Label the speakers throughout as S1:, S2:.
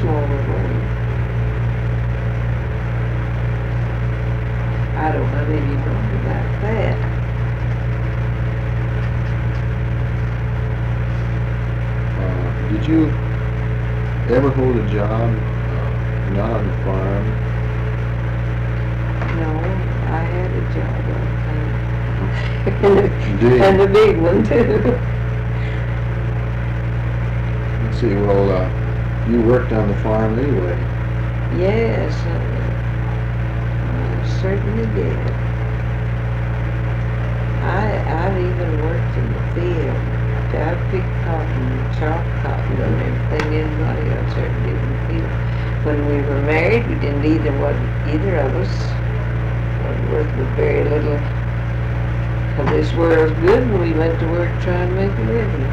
S1: smaller one. I don't have any knowledge about that.
S2: Did you ever hold a job not on the farm?
S1: No, I had a job, I think.
S2: Did you?
S1: And a big one, too.
S2: Let's see, well, you worked on the farm anyway.
S1: Yes, I certainly did. I've even worked in the field. I picked cotton, chalk cotton, and everything anybody else ever did in the field. When we were married, we didn't either of us was worth with very little of this world's good, and we went to work trying to make a living.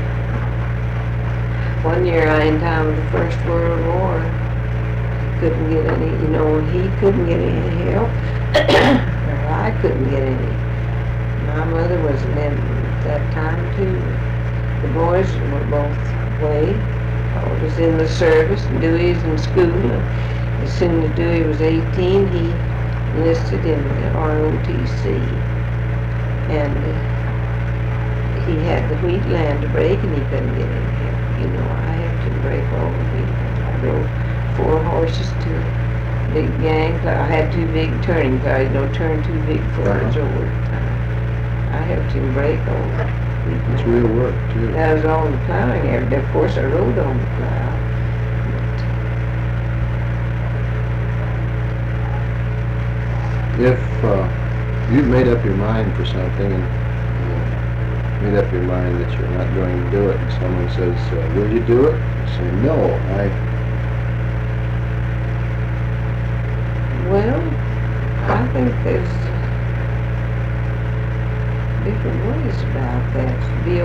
S1: One year, in time of the First World War, couldn't get any, he couldn't get any help, or I couldn't get any. My mother was in at that time, too. The boys were both away. I was in the service, and Dewey's in school. And as soon as Dewey was 18, he enlisted in the ROTC. And he had the wheat land to break, and he couldn't get any help. I had to break all the wheat. I drove 4 horses to a big gang. I had 2 big turning cars, turn too big for us over time. I helped him break all the wheat.
S2: It's real work, too.
S1: That was on the plowing every day. Of course, I rode on the plow.
S2: If you've made up your mind for something and made up your mind that you're not going to do it, and someone says, will you do it? You say, no,
S1: Well, I think there's different ways about that. Be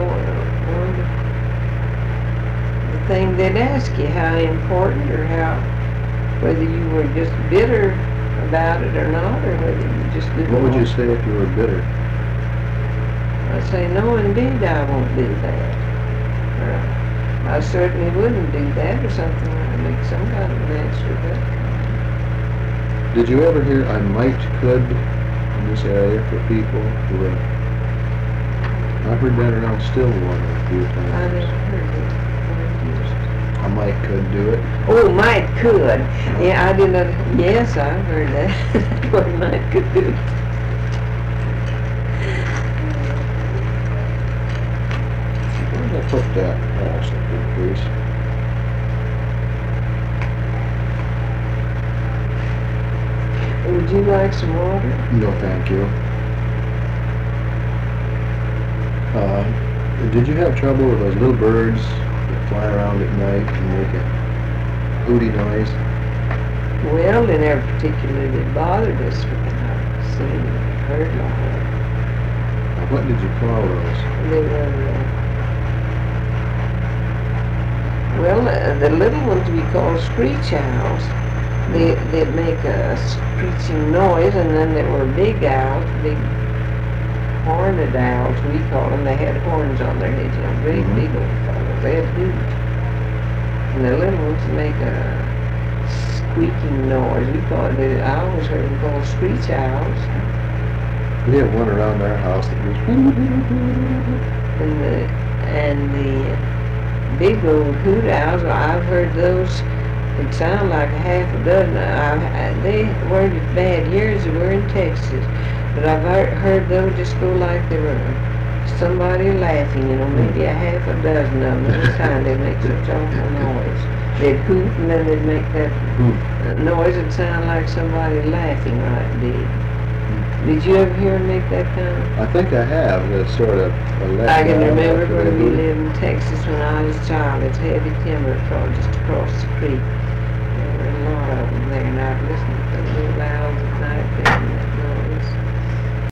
S1: the thing they'd ask you, how important or whether you were just bitter about it or not, or whether you just didn't.
S2: What would you say if you were bitter?
S1: I'd say, no, indeed, I won't do that. Or I certainly wouldn't do that, or something. I'd make some kind of an answer to that.
S2: Did you ever hear I might could in this area for people who have... I've heard that around Stillwater a few times.
S1: I never heard it.
S2: I might could do it.
S1: Oh, might could. Yeah, I didn't. Yes, I've heard that. What might could do.
S2: Where did I put that? Oh, something, please.
S1: Would you like some water?
S2: No, thank you. Did you have trouble with those little birds that fly around at night and make a hooty noise?
S1: Well, they never particularly bothered us when I seen and heard like that.
S2: What did you call those?
S1: They were, the little ones we call screech owls. They'd make a screeching noise, and then there were big owls, big horned owls, we call them. They had horns on their heads, great big old fellows. They had huge. And the little ones make a squeaking noise. We call it, I always heard them called screech owls.
S2: We have one around our house that goes...
S1: And the big old hoot owls, I've heard those. It sound like a half a dozen. They weren't as bad here as they were in Texas. But I've heard those just go like they were somebody laughing, maybe a half a dozen of them at a time. They'd make such awful noise. They'd hoot, and then they'd make that noise that sound like somebody laughing right big. Did you ever hear them make that kind of?
S2: I think I have. It's sort of a
S1: I can remember when we lived in Texas when I was a child. It's heavy timber just across the creek. There were a lot of them there, and I'd listen to the little owls at night.